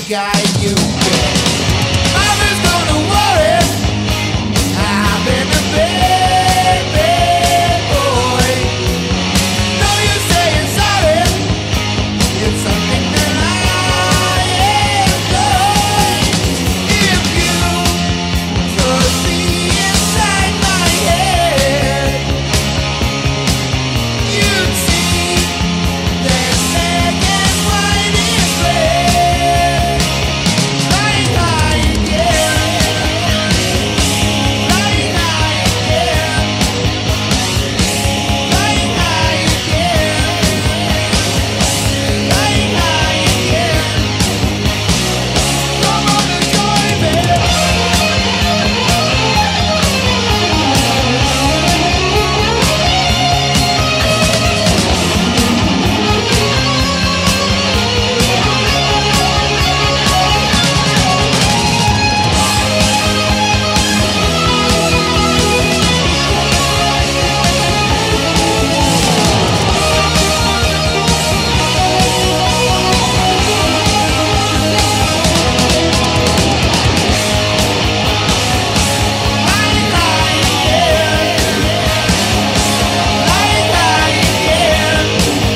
guy you get. Mama's gonna worry. I've been a baby boy. No use saying sorry. It's something that I enjoy. If you could be inside my head, you'd see that black and white is red. Flying high again, flying high again, flying high again, flying high again. Come on and join me. Flying high again, flying high again,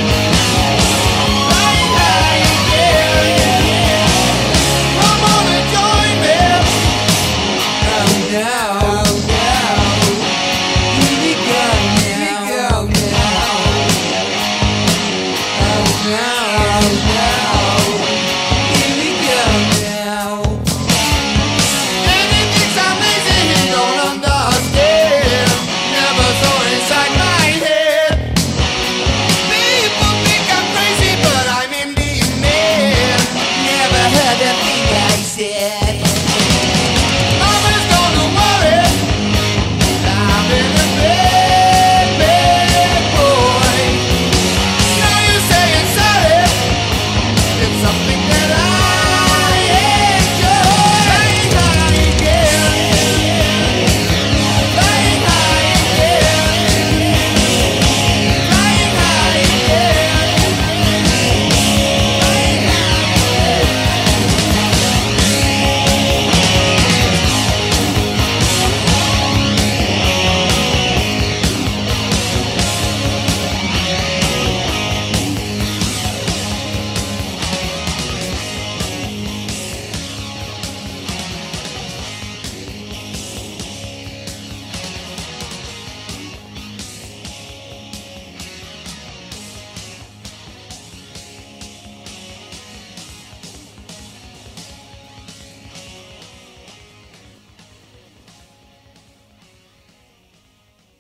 flying high again. Come on and join me. Oh no, here we go now. Oh no, here we go now. Anything's amazing you don't understand. Never saw inside my head. People think I'm crazy, but I'm Indian man. Never heard a thing I said. Mama's gonna worry. I've been a baby boy. Now you're saying sorry. It's something that I